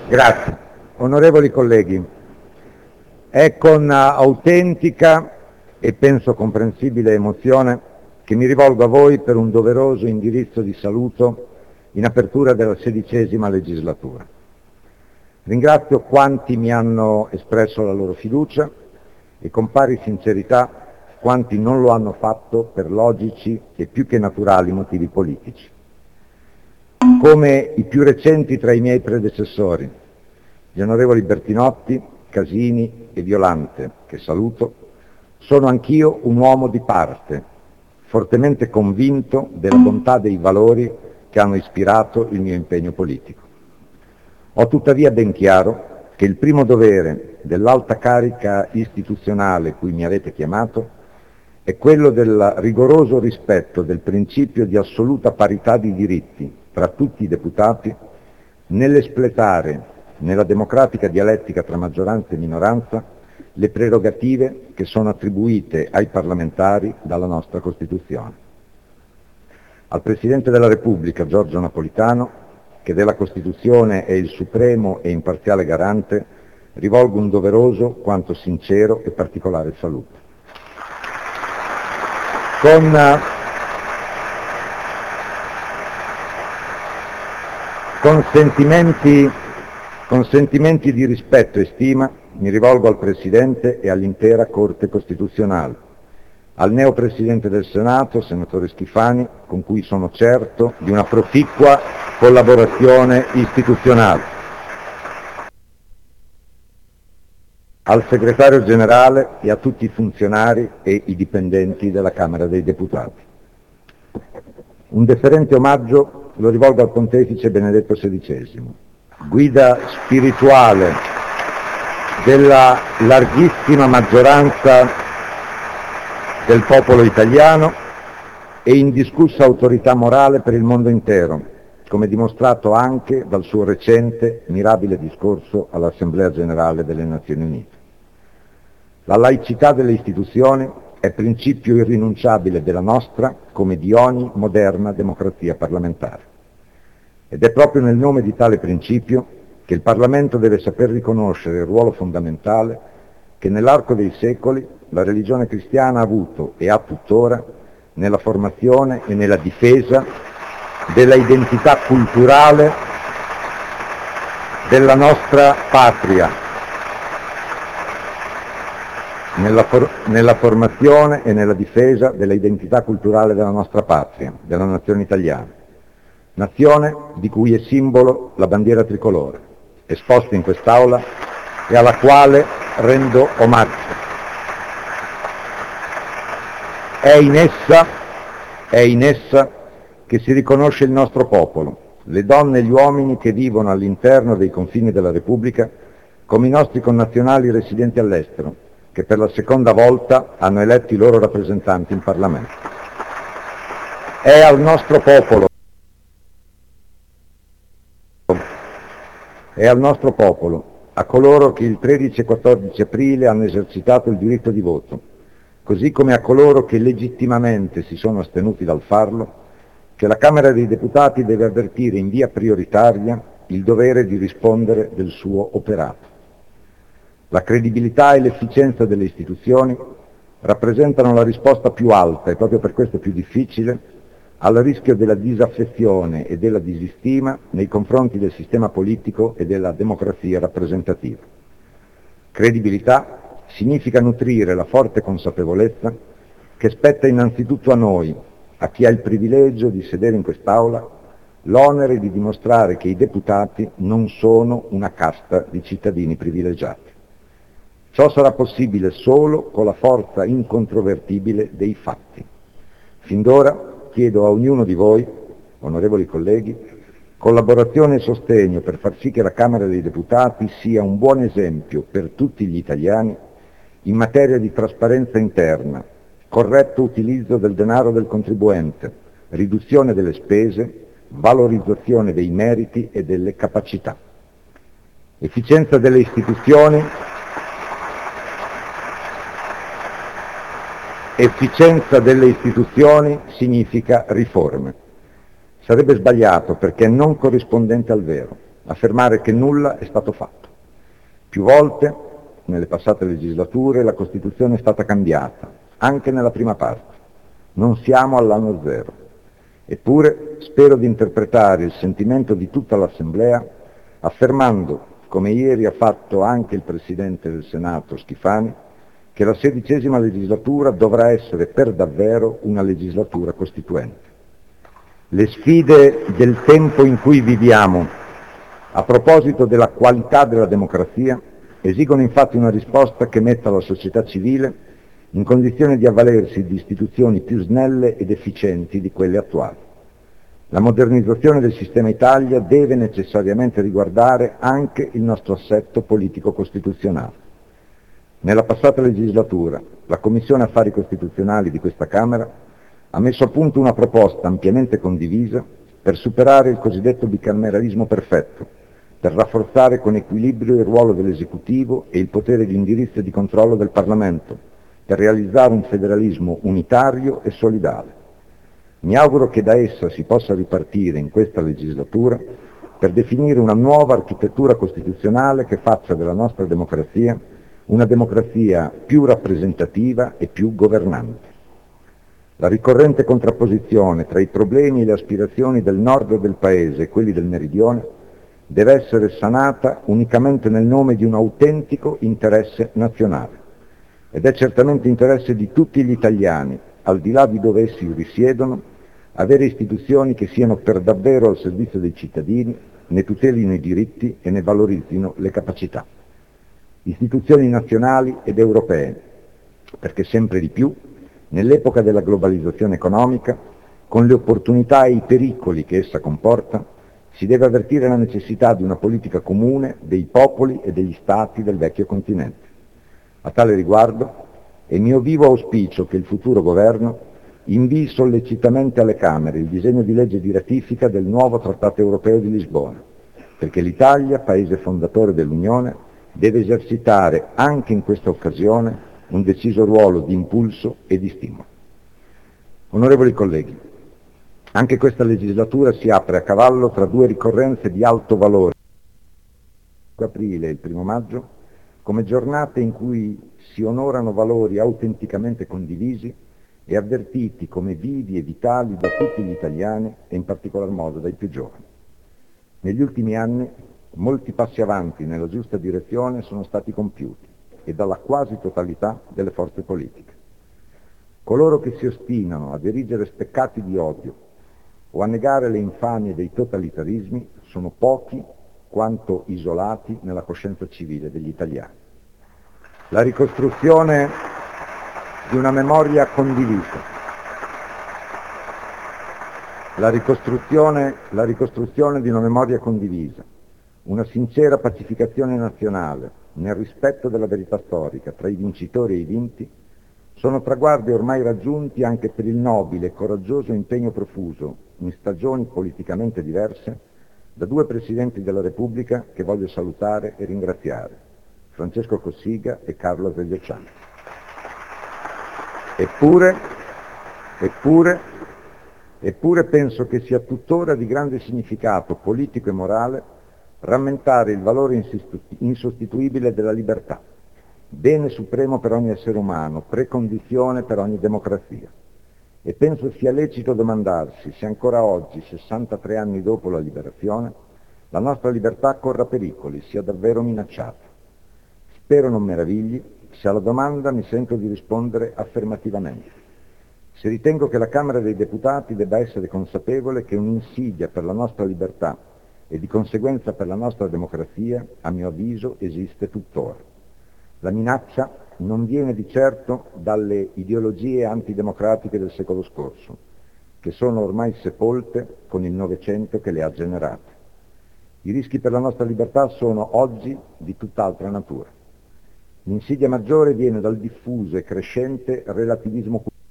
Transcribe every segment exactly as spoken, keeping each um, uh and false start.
Grazie. Onorevoli colleghi, è con autentica e penso comprensibile emozione che mi rivolgo a voi per un doveroso indirizzo di saluto in apertura della sedicesima legislatura. Ringrazio quanti mi hanno espresso la loro fiducia e con pari sincerità quanti non lo hanno fatto per logici e più che naturali motivi politici. Come i più recenti tra i miei predecessori, gli onorevoli Bertinotti, Casini e Violante, che saluto, sono anch'io un uomo di parte, fortemente convinto della bontà dei valori che hanno ispirato il mio impegno politico. Ho tuttavia ben chiaro che il primo dovere dell'alta carica istituzionale cui mi avete chiamato è quello del rigoroso rispetto del principio di assoluta parità di diritti tra tutti i deputati nell'espletare, nella democratica dialettica tra maggioranza e minoranza, le prerogative che sono attribuite ai parlamentari dalla nostra Costituzione. Al Presidente della Repubblica, Giorgio Napolitano, che della Costituzione è il supremo e imparziale garante, rivolgo un doveroso quanto sincero e particolare saluto. Con, con, sentimenti, con sentimenti di rispetto e stima mi rivolgo al Presidente e all'intera Corte Costituzionale, al neo Presidente del Senato, senatore Schifani, con cui sono certo di una proficua collaborazione istituzionale, al Segretario Generale e a tutti i funzionari e i dipendenti della Camera dei Deputati. Un deferente omaggio lo rivolgo al Pontefice Benedetto sedicesimo, guida spirituale della larghissima maggioranza del popolo italiano e indiscussa autorità morale per il mondo intero, come dimostrato anche dal suo recente, mirabile discorso all'Assemblea Generale delle Nazioni Unite. La laicità delle istituzioni è principio irrinunciabile della nostra, come di ogni moderna democrazia parlamentare. Ed è proprio nel nome di tale principio che il Parlamento deve saper riconoscere il ruolo fondamentale che nell'arco dei secoli la religione cristiana ha avuto e ha tuttora nella formazione e nella difesa della identità culturale della nostra patria, nella, for- nella formazione e nella difesa della identità culturale della nostra patria, della nazione italiana, nazione di cui è simbolo la bandiera tricolore, esposta in quest'Aula e alla quale rendo omaggio. È in essa, è in essa che si riconosce il nostro popolo, le donne e gli uomini che vivono all'interno dei confini della Repubblica, come i nostri connazionali residenti all'estero, che per la seconda volta hanno eletto i loro rappresentanti in Parlamento. È al nostro popolo, è al nostro popolo, a coloro che il tredici e quattordici aprile hanno esercitato il diritto di voto, così come a coloro che legittimamente si sono astenuti dal farlo, che la Camera dei Deputati deve avvertire in via prioritaria il dovere di rispondere del suo operato. La credibilità e l'efficienza delle istituzioni rappresentano la risposta più alta e proprio per questo più difficile al rischio della disaffezione e della disistima nei confronti del sistema politico e della democrazia rappresentativa. Credibilità significa nutrire la forte consapevolezza che spetta innanzitutto a noi, a chi ha il privilegio di sedere in quest'Aula, l'onere di dimostrare che i deputati non sono una casta di cittadini privilegiati. Ciò sarà possibile solo con la forza incontrovertibile dei fatti. Fin d'ora chiedo a ognuno di voi, onorevoli colleghi, collaborazione e sostegno per far sì che la Camera dei Deputati sia un buon esempio per tutti gli italiani in materia di trasparenza interna, corretto utilizzo del denaro del contribuente, riduzione delle spese, valorizzazione dei meriti e delle capacità. Efficienza delle istituzioni, efficienza delle istituzioni significa riforme. Sarebbe sbagliato perché non corrispondente al vero affermare che nulla è stato fatto. Più volte, nelle passate legislature, la Costituzione è stata cambiata, anche nella prima parte. Non siamo all'anno zero. Eppure spero di interpretare il sentimento di tutta l'Assemblea affermando, come ieri ha fatto anche il Presidente del Senato Schifani, che la sedicesima legislatura dovrà essere per davvero una legislatura costituente. Le sfide del tempo in cui viviamo, a proposito della qualità della democrazia, esigono infatti una risposta che metta la società civile in condizione di avvalersi di istituzioni più snelle ed efficienti di quelle attuali. La modernizzazione del sistema Italia deve necessariamente riguardare anche il nostro assetto politico-costituzionale. Nella passata legislatura, la Commissione Affari Costituzionali di questa Camera ha messo a punto una proposta ampiamente condivisa per superare il cosiddetto bicameralismo perfetto, per rafforzare con equilibrio il ruolo dell'esecutivo e il potere di indirizzo e di controllo del Parlamento, per realizzare un federalismo unitario e solidale. Mi auguro che da essa si possa ripartire in questa legislatura per definire una nuova architettura costituzionale che faccia della nostra democrazia una democrazia più rappresentativa e più governante. La ricorrente contrapposizione tra i problemi e le aspirazioni del nord del Paese e quelli del meridione deve essere sanata unicamente nel nome di un autentico interesse nazionale. Ed è certamente interesse di tutti gli italiani, al di là di dove essi risiedono, avere istituzioni che siano per davvero al servizio dei cittadini, ne tutelino i diritti e ne valorizzino le capacità. Istituzioni nazionali ed europee, perché sempre di più, nell'epoca della globalizzazione economica, con le opportunità e i pericoli che essa comporta, si deve avvertire la necessità di una politica comune dei popoli e degli stati del vecchio continente. A tale riguardo è mio vivo auspicio che il futuro governo invii sollecitamente alle Camere il disegno di legge di ratifica del nuovo Trattato europeo di Lisbona, perché l'Italia, paese fondatore dell'Unione, deve esercitare anche in questa occasione un deciso ruolo di impulso e di stimolo. Onorevoli colleghi, anche questa legislatura si apre a cavallo tra due ricorrenze di alto valore, il aprile e il primo maggio, come giornate in cui si onorano valori autenticamente condivisi e avvertiti come vivi e vitali da tutti gli italiani e in particolar modo dai più giovani. Negli ultimi anni molti passi avanti nella giusta direzione sono stati compiuti e dalla quasi totalità delle forze politiche. Coloro che si ostinano ad erigere steccati di odio o a negare le infamie dei totalitarismi sono pochi quanto isolati nella coscienza civile degli italiani. La ricostruzione di una memoria condivisa, la ricostruzione, la ricostruzione di una memoria condivisa, una sincera pacificazione nazionale nel rispetto della verità storica tra i vincitori e i vinti, sono traguardi ormai raggiunti anche per il nobile e coraggioso impegno profuso in stagioni politicamente diverse da due Presidenti della Repubblica che voglio salutare e ringraziare, Francesco Cossiga e Carlo Azeglio Ciampi. Eppure, eppure, eppure penso che sia tuttora di grande significato politico e morale rammentare il valore insostituibile della libertà, bene supremo per ogni essere umano, precondizione per ogni democrazia. E penso sia lecito domandarsi se ancora oggi, sessantatré anni dopo la liberazione, la nostra libertà corra pericoli, sia davvero minacciata. Spero non meravigli se alla domanda mi sento di rispondere affermativamente. Se ritengo che la Camera dei Deputati debba essere consapevole che un'insidia per la nostra libertà e di conseguenza per la nostra democrazia, a mio avviso, esiste tuttora. La minaccia non viene di certo dalle ideologie antidemocratiche del secolo scorso, che sono ormai sepolte con il Novecento che le ha generate. I rischi per la nostra libertà sono oggi di tutt'altra natura. L'insidia maggiore viene dal diffuso e crescente relativismo culturale.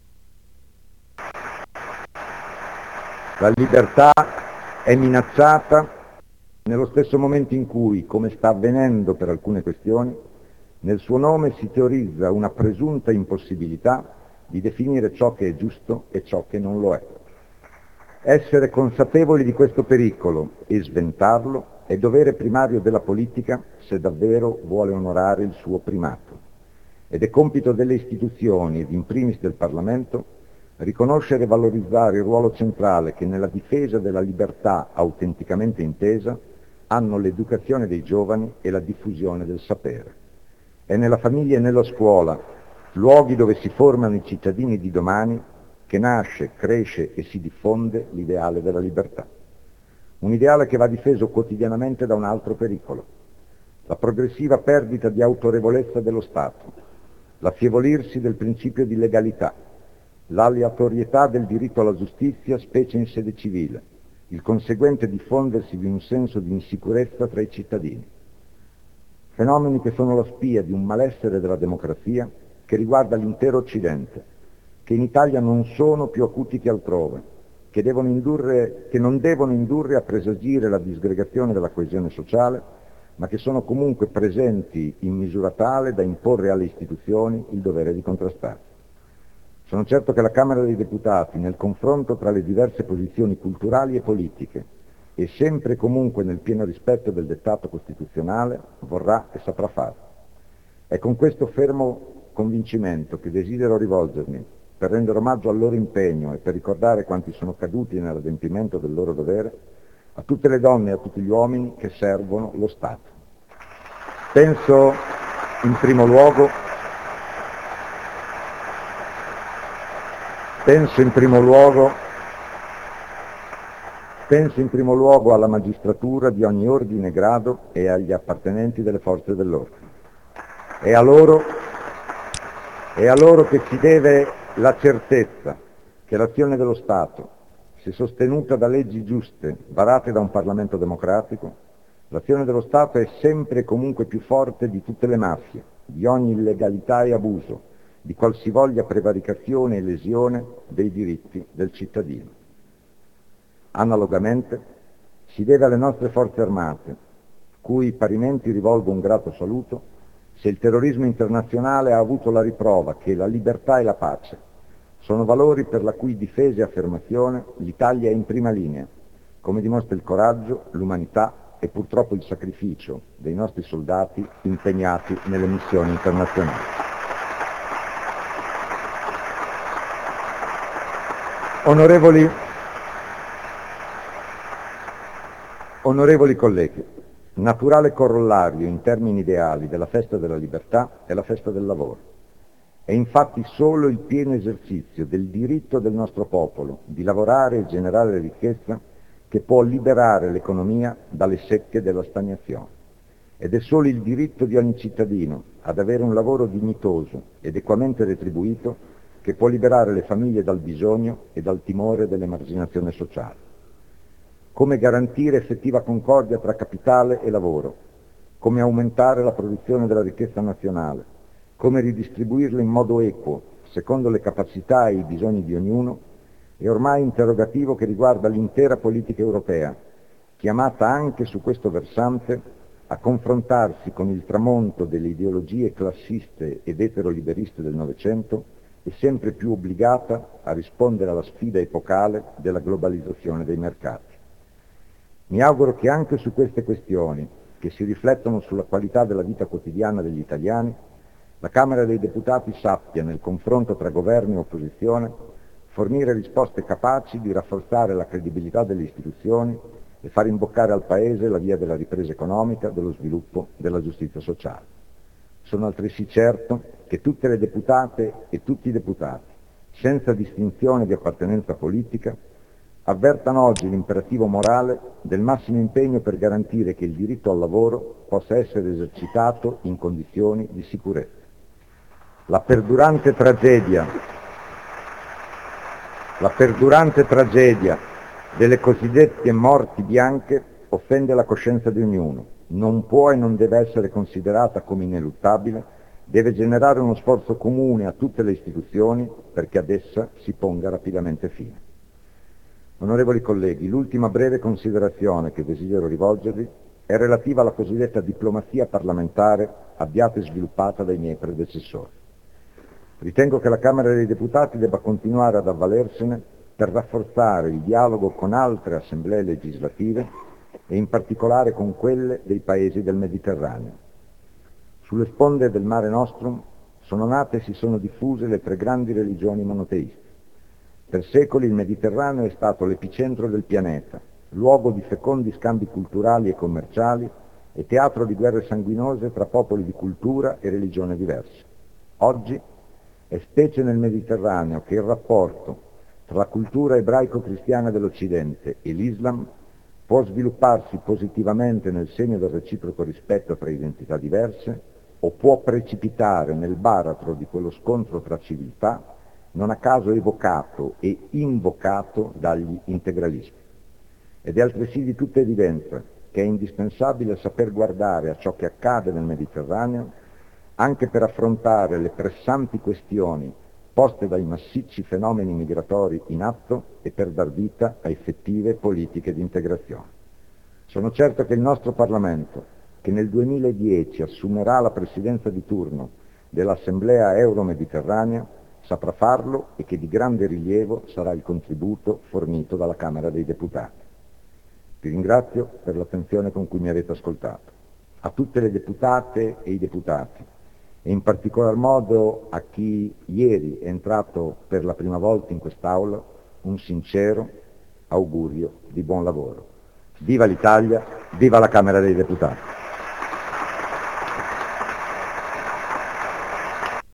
La libertà è minacciata nello stesso momento in cui, come sta avvenendo per alcune questioni, nel suo nome si teorizza una presunta impossibilità di definire ciò che è giusto e ciò che non lo è. Essere consapevoli di questo pericolo e sventarlo è dovere primario della politica se davvero vuole onorare il suo primato. Ed è compito delle istituzioni, ed in primis del Parlamento, riconoscere e valorizzare il ruolo centrale che nella difesa della libertà autenticamente intesa hanno l'educazione dei giovani e la diffusione del sapere. È nella famiglia e nella scuola, luoghi dove si formano i cittadini di domani, che nasce, cresce e si diffonde l'ideale della libertà. Un ideale che va difeso quotidianamente da un altro pericolo: la progressiva perdita di autorevolezza dello Stato, l'affievolirsi del principio di legalità, l'aleatorietà del diritto alla giustizia, specie in sede civile, il conseguente diffondersi di un senso di insicurezza tra i cittadini. Fenomeni che sono la spia di un malessere della democrazia che riguarda l'intero Occidente, che in Italia non sono più acuti che altrove, che, devono indurre, che non devono indurre a presagire la disgregazione della coesione sociale, ma che sono comunque presenti in misura tale da imporre alle istituzioni il dovere di contrastarli. Sono certo che la Camera dei Deputati, nel confronto tra le diverse posizioni culturali e politiche, e sempre e comunque nel pieno rispetto del dettato costituzionale, vorrà e saprà farlo. È con questo fermo convincimento che desidero rivolgermi, per rendere omaggio al loro impegno e per ricordare quanti sono caduti nell'adempimento del loro dovere, a tutte le donne e a tutti gli uomini che servono lo Stato. Penso in primo luogo Penso in primo luogo, penso in primo luogo alla magistratura di ogni ordine e grado e agli appartenenti delle forze dell'ordine. È a loro, è a loro che si deve la certezza che l'azione dello Stato, se sostenuta da leggi giuste, varate da un Parlamento democratico, l'azione dello Stato è sempre e comunque più forte di tutte le mafie, di ogni illegalità e abuso, di qualsivoglia prevaricazione e lesione dei diritti del cittadino. Analogamente, si deve alle nostre forze armate, cui parimenti rivolgo un grato saluto, se il terrorismo internazionale ha avuto la riprova che la libertà e la pace sono valori per la cui difesa e affermazione l'Italia è in prima linea, come dimostra il coraggio, l'umanità e purtroppo il sacrificio dei nostri soldati impegnati nelle missioni internazionali. Onorevoli, onorevoli colleghi, naturale corollario in termini ideali della festa della libertà è la festa del lavoro. È infatti solo il pieno esercizio del diritto del nostro popolo di lavorare e generare ricchezza che può liberare l'economia dalle secche della stagnazione. Ed è solo il diritto di ogni cittadino ad avere un lavoro dignitoso ed equamente retribuito che può liberare le famiglie dal bisogno e dal timore dell'emarginazione sociale. Come garantire effettiva concordia tra capitale e lavoro, come aumentare la produzione della ricchezza nazionale, come ridistribuirla in modo equo, secondo le capacità e i bisogni di ognuno, è ormai interrogativo che riguarda l'intera politica europea, chiamata anche su questo versante a confrontarsi con il tramonto delle ideologie classiste ed eteroliberiste del Novecento e sempre più obbligata a rispondere alla sfida epocale della globalizzazione dei mercati. Mi auguro che anche su queste questioni, che si riflettono sulla qualità della vita quotidiana degli italiani, la Camera dei Deputati sappia, nel confronto tra governo e opposizione, fornire risposte capaci di rafforzare la credibilità delle istituzioni e far imboccare al Paese la via della ripresa economica, dello sviluppo, della giustizia sociale. Sono altresì certo che tutte le deputate e tutti i deputati, senza distinzione di appartenenza politica, avvertano oggi l'imperativo morale del massimo impegno per garantire che il diritto al lavoro possa essere esercitato in condizioni di sicurezza. La perdurante tragedia, la perdurante tragedia delle cosiddette morti bianche offende la coscienza di ognuno, non può e non deve essere considerata come ineluttabile, deve generare uno sforzo comune a tutte le istituzioni perché ad essa si ponga rapidamente fine. Onorevoli colleghi, l'ultima breve considerazione che desidero rivolgervi è relativa alla cosiddetta diplomazia parlamentare avviata e sviluppata dai miei predecessori. Ritengo che la Camera dei Deputati debba continuare ad avvalersene per rafforzare il dialogo con altre assemblee legislative e in particolare con quelle dei paesi del Mediterraneo. Sulle sponde del Mare Nostrum sono nate e si sono diffuse le tre grandi religioni monoteiste. Per secoli il Mediterraneo è stato l'epicentro del pianeta, luogo di fecondi scambi culturali e commerciali e teatro di guerre sanguinose tra popoli di cultura e religione diverse. Oggi è specie nel Mediterraneo che il rapporto tra la cultura ebraico-cristiana dell'Occidente e l'Islam può svilupparsi positivamente nel segno del reciproco rispetto tra identità diverse o può precipitare nel baratro di quello scontro tra civiltà non a caso evocato e invocato dagli integralisti. Ed è altresì di tutta evidenza che è indispensabile saper guardare a ciò che accade nel Mediterraneo anche per affrontare le pressanti questioni poste dai massicci fenomeni migratori in atto e per dar vita a effettive politiche di integrazione. Sono certo che il nostro Parlamento, che nel duemiladieci assumerà la presidenza di turno dell'Assemblea Euro-Mediterranea, saprà farlo e che di grande rilievo sarà il contributo fornito dalla Camera dei Deputati. Vi ringrazio per l'attenzione con cui mi avete ascoltato. A tutte le deputate e i deputati, e in particolar modo a chi ieri è entrato per la prima volta in quest'Aula, un sincero augurio di buon lavoro. Viva l'Italia, viva la Camera dei Deputati!